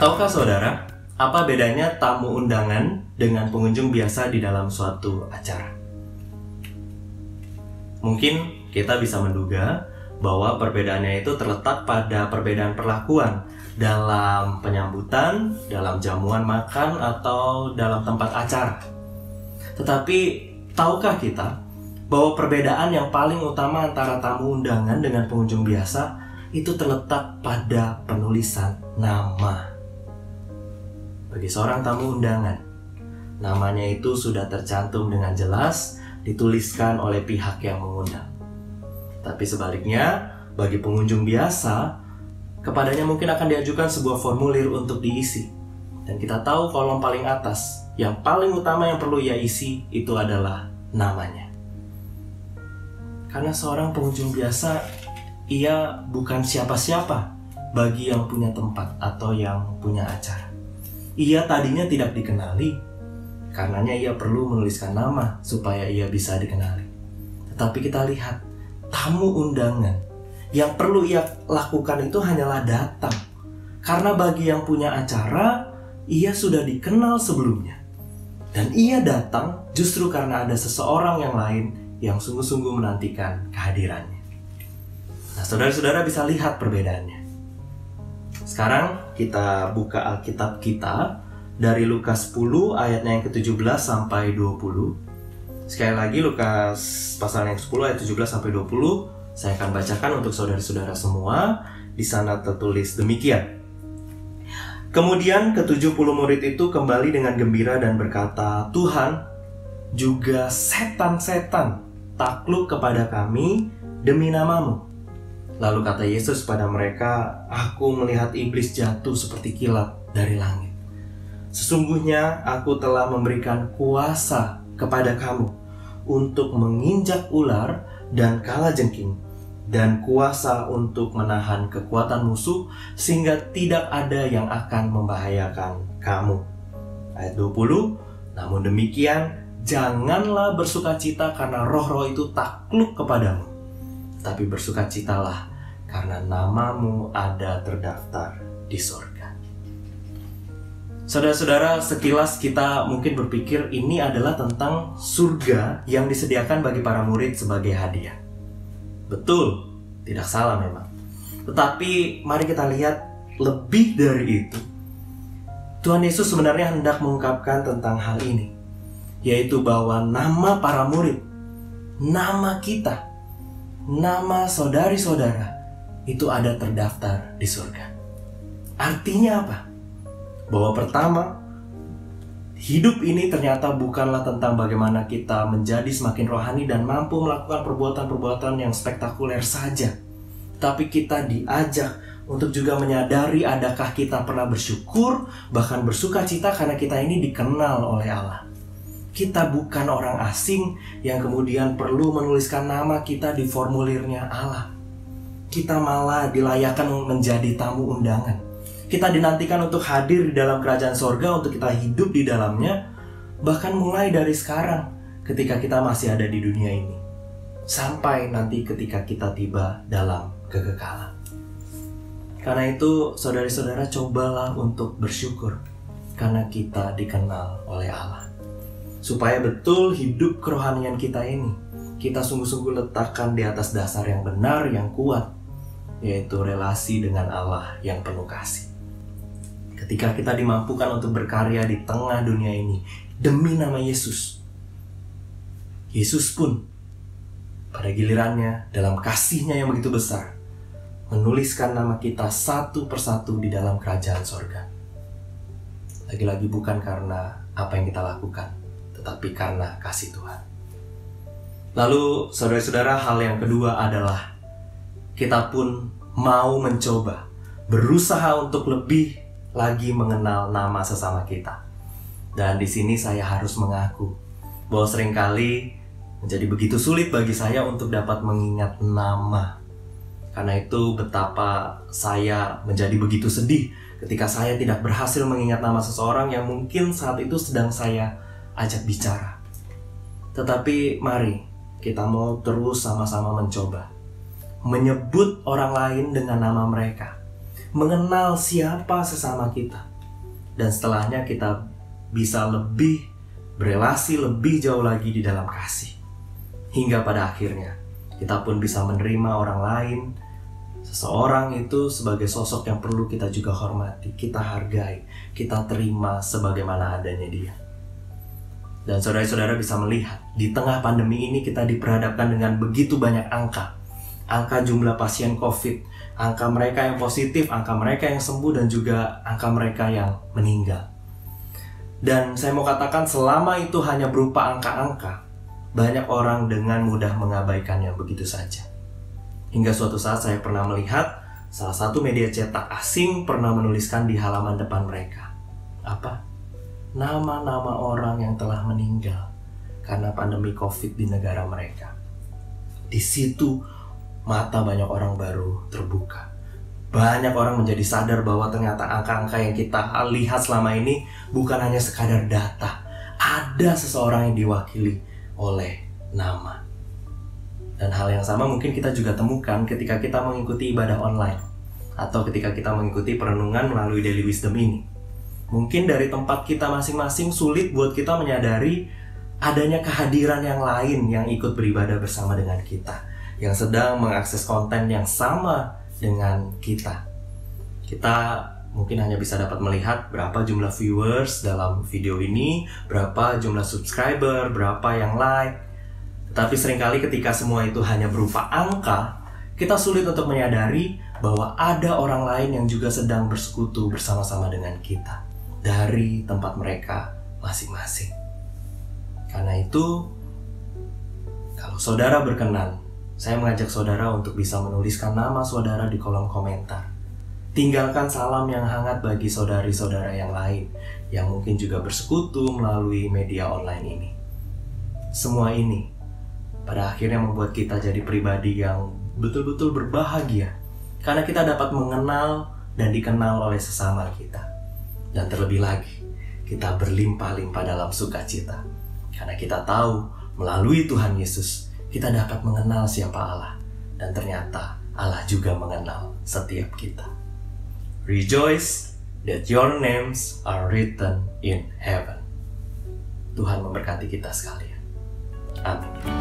Tahukah saudara, apa bedanya tamu undangan dengan pengunjung biasa di dalam suatu acara? Mungkin kita bisa menduga bahwa perbedaannya itu terletak pada perbedaan perlakuan dalam penyambutan, dalam jamuan makan, atau dalam tempat acara. Tetapi, tahukah kita bahwa perbedaan yang paling utama antara tamu undangan dengan pengunjung biasa itu terletak pada penulisan nama. Bagi seorang tamu undangan, namanya itu sudah tercantum dengan jelas, dituliskan oleh pihak yang mengundang. Tapi sebaliknya, bagi pengunjung biasa, kepadanya mungkin akan diajukan sebuah formulir untuk diisi. Dan kita tahu kolom paling atas, yang paling utama yang perlu ia isi itu adalah namanya. Karena seorang pengunjung biasa, ia bukan siapa-siapa bagi yang punya tempat atau yang punya acara. Ia tadinya tidak dikenali, karenanya ia perlu menuliskan nama supaya ia bisa dikenali. Tetapi kita lihat, tamu undangan yang perlu ia lakukan itu hanyalah datang. Karena bagi yang punya acara, ia sudah dikenal sebelumnya. Dan ia datang justru karena ada seseorang yang lain yang sungguh-sungguh menantikan kehadirannya. Nah, saudara-saudara bisa lihat perbedaannya. Sekarang kita buka Alkitab kita dari Lukas 10 ayatnya yang ke-17 sampai 20. Sekali lagi Lukas pasal yang 10 ayat 17 sampai 20 saya akan bacakan untuk saudara-saudara semua. Di sana tertulis demikian. Kemudian ke-70 murid itu kembali dengan gembira dan berkata, "Tuhan, juga setan-setan takluk kepada kami demi nama-Mu." Lalu kata Yesus pada mereka, "Aku melihat iblis jatuh seperti kilat dari langit. Sesungguhnya aku telah memberikan kuasa kepada kamu untuk menginjak ular dan kalajengking, dan kuasa untuk menahan kekuatan musuh, sehingga tidak ada yang akan membahayakan kamu." Ayat 20, "Namun demikian, janganlah bersukacita karena roh-roh itu takluk kepadamu. Tapi bersukacitalah karena namamu ada terdaftar di surga." Saudara-saudara, sekilas kita mungkin berpikir ini adalah tentang surga yang disediakan bagi para murid sebagai hadiah. Betul, tidak salah memang. Tetapi mari kita lihat lebih dari itu. Tuhan Yesus sebenarnya hendak mengungkapkan tentang hal ini, yaitu bahwa nama para murid, nama kita, nama saudari-saudara itu ada terdaftar di surga. Artinya apa? Bahwa pertama, hidup ini ternyata bukanlah tentang bagaimana kita menjadi semakin rohani dan mampu melakukan perbuatan-perbuatan yang spektakuler saja. Tapi kita diajak untuk juga menyadari adakah kita pernah bersyukur, bahkan bersukacita karena kita ini dikenal oleh Allah. Kita bukan orang asing yang kemudian perlu menuliskan nama kita di formulirnya Allah. Kita malah dilayakkan menjadi tamu undangan. Kita dinantikan untuk hadir di dalam kerajaan sorga, untuk kita hidup di dalamnya, bahkan mulai dari sekarang ketika kita masih ada di dunia ini, sampai nanti ketika kita tiba dalam kekekalan. Karena itu, saudari-saudara, cobalah untuk bersyukur karena kita dikenal oleh Allah. Supaya betul hidup kerohanian kita ini, kita sungguh-sungguh letakkan di atas dasar yang benar, yang kuat, yaitu relasi dengan Allah yang penuh kasih. Ketika kita dimampukan untuk berkarya di tengah dunia ini demi nama Yesus, Yesus pun pada gilirannya dalam kasihnya yang begitu besar menuliskan nama kita satu persatu di dalam kerajaan sorga. Lagi-lagi bukan karena apa yang kita lakukan, tetapi karena kasih Tuhan. Lalu saudara-saudara, hal yang kedua adalah kita pun mau mencoba, berusaha untuk lebih lagi mengenal nama sesama kita. Dan di sini saya harus mengaku bahwa seringkali menjadi begitu sulit bagi saya untuk dapat mengingat nama. Karena itu betapa saya menjadi begitu sedih ketika saya tidak berhasil mengingat nama seseorang yang mungkin saat itu sedang saya ajak bicara. Tetapi mari kita mau terus sama-sama mencoba menyebut orang lain dengan nama mereka, mengenal siapa sesama kita, dan setelahnya kita bisa lebih berelasi lebih jauh lagi di dalam kasih. Hingga pada akhirnya kita pun bisa menerima orang lain, seseorang itu sebagai sosok yang perlu kita juga hormati, kita hargai, kita terima sebagaimana adanya dia. Dan saudara-saudara bisa melihat, di tengah pandemi ini kita diperhadapkan dengan begitu banyak angka jumlah pasien COVID, angka mereka yang positif, angka mereka yang sembuh, dan juga angka mereka yang meninggal. Dan saya mau katakan selama itu hanya berupa angka-angka, banyak orang dengan mudah mengabaikannya begitu saja. Hingga suatu saat saya pernah melihat salah satu media cetak asing pernah menuliskan di halaman depan mereka. Apa? Nama-nama orang yang telah meninggal karena pandemi COVID di negara mereka. Di situ mata banyak orang baru terbuka. Banyak orang menjadi sadar bahwa ternyata angka-angka yang kita lihat selama ini bukan hanya sekadar data. Ada seseorang yang diwakili oleh nama. Dan hal yang sama mungkin kita juga temukan ketika kita mengikuti ibadah online atau ketika kita mengikuti perenungan melalui Daily Wisdom ini. Mungkin dari tempat kita masing-masing sulit buat kita menyadari adanya kehadiran yang lain yang ikut beribadah bersama dengan kita, yang sedang mengakses konten yang sama dengan kita. Kita mungkin hanya bisa dapat melihat berapa jumlah viewers dalam video ini, berapa jumlah subscriber, berapa yang like. Tetapi seringkali ketika semua itu hanya berupa angka, kita sulit untuk menyadari bahwa ada orang lain yang juga sedang bersekutu bersama-sama dengan kita dari tempat mereka masing-masing. Karena itu, kalau saudara berkenan, saya mengajak saudara untuk bisa menuliskan nama saudara di kolom komentar. Tinggalkan salam yang hangat bagi saudari-saudara yang lain yang mungkin juga bersekutu melalui media online ini. Semua ini pada akhirnya membuat kita jadi pribadi yang betul-betul berbahagia karena kita dapat mengenal dan dikenal oleh sesama kita. Dan terlebih lagi, kita berlimpah-limpah dalam sukacita karena kita tahu melalui Tuhan Yesus kita dapat mengenal siapa Allah, dan ternyata Allah juga mengenal setiap kita. Rejoice that your names are written in heaven. Tuhan memberkati kita sekalian. Amin.